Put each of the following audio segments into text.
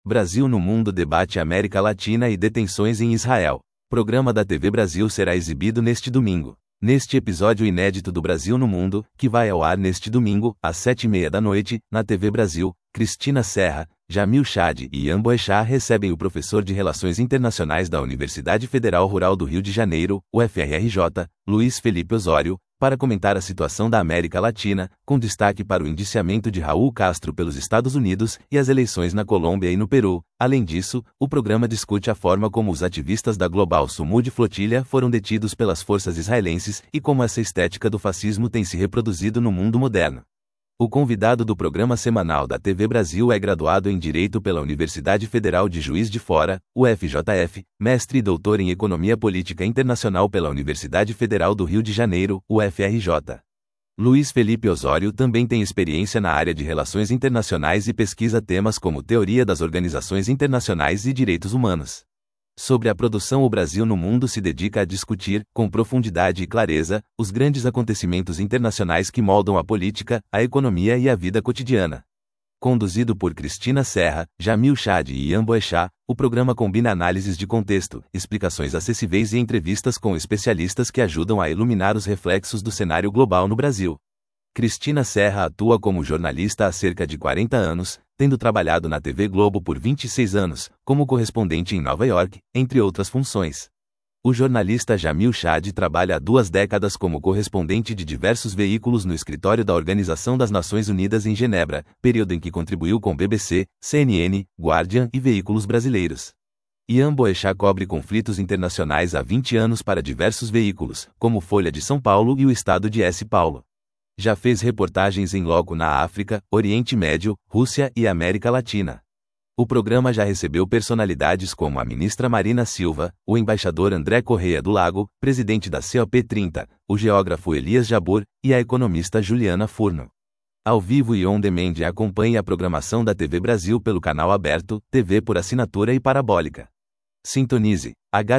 Brasil no Mundo debate América Latina e detenções em Israel. Programa da TV Brasil será exibido neste domingo. Neste episódio inédito do Brasil no Mundo, que vai ao ar neste domingo, às 7h30 da noite, na TV Brasil, Cristina Serra, Jamil Chad e Ian Boechat recebem o professor de Relações Internacionais da Universidade Federal Rural do Rio de Janeiro, UFRJ, Luiz Felipe Osório, para comentar a situação da América Latina, com destaque para o indiciamento de Raul Castro pelos Estados Unidos e as eleições na Colômbia e no Peru. Além disso, o programa discute a forma como os ativistas da Global Sumud Flotilha foram detidos pelas forças israelenses e como essa estética do fascismo tem se reproduzido no mundo moderno. O convidado do programa semanal da TV Brasil é graduado em Direito pela Universidade Federal de Juiz de Fora, UFJF, mestre e doutor em Economia Política Internacional pela Universidade Federal do Rio de Janeiro, UFRJ. Luiz Felipe Osório também tem experiência na área de Relações Internacionais e pesquisa temas como teoria das organizações internacionais e direitos humanos. Sobre a produção O Brasil no Mundo se dedica a discutir, com profundidade e clareza, os grandes acontecimentos internacionais que moldam a política, a economia e a vida cotidiana. Conduzido por Cristina Serra, Jamil Chad e Ian Boechat, o programa combina análises de contexto, explicações acessíveis e entrevistas com especialistas que ajudam a iluminar os reflexos do cenário global no Brasil. Cristina Serra atua como jornalista há cerca de 40 anos, tendo trabalhado na TV Globo por 26 anos, como correspondente em Nova York, entre outras funções. O jornalista Jamil Chad trabalha há 2 décadas como correspondente de diversos veículos no escritório da Organização das Nações Unidas em Genebra, período em que contribuiu com BBC, CNN, Guardian e veículos brasileiros. Ian Boechat cobre conflitos internacionais há 20 anos para diversos veículos, como Folha de São Paulo e o Estado de São Paulo. Já fez reportagens em loco na África, Oriente Médio, Rússia e América Latina. O programa já recebeu personalidades como a ministra Marina Silva, o embaixador André Correia do Lago, presidente da COP30, o geógrafo Elias Jabbour e a economista Juliana Furno. Ao vivo e on demand acompanhe a programação da TV Brasil pelo canal aberto, TV por assinatura e parabólica. Sintonize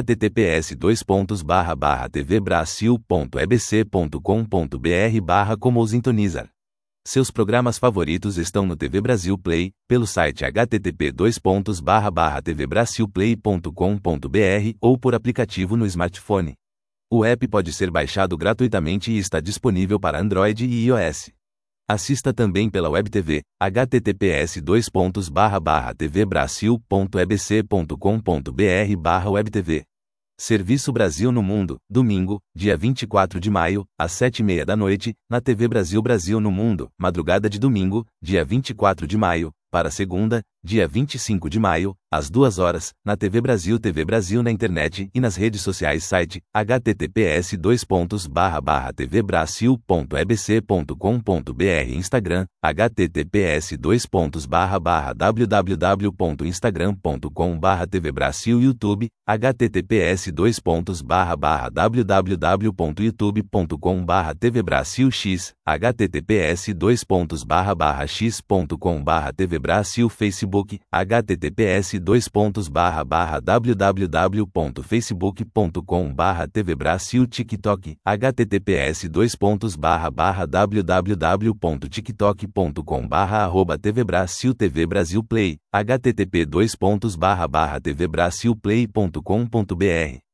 https://tvbrasil.ebc.com.br/como sintonizar. Seus programas favoritos estão no TV Brasil Play, pelo site http://tvbrasilplay.com.br ou por aplicativo no smartphone. O app pode ser baixado gratuitamente e está disponível para Android e iOS. Assista também pela WebTV, https://tvbrasil.ebc.com.br/webtv. Serviço Brasil no Mundo, domingo, dia 24 de maio, às 7h30 da noite, na TV Brasil Brasil no Mundo, madrugada de domingo, dia 24 de maio, para segunda, dia 25 de maio, às 2h, na TV Brasil na internet e nas redes sociais site, https://tvbrasil.ebc.com.br Instagram, https://www.instagram.com/tvbrasil YouTube, https://www.youtube.com/tvbrasilx, https://x.com/tvbrasil Facebook, https://www.facebook.com/tvbrasil TikTok, https://www.tiktok.com/tvbrasil TV Brasil Play, http://tvbrasilplay.com.br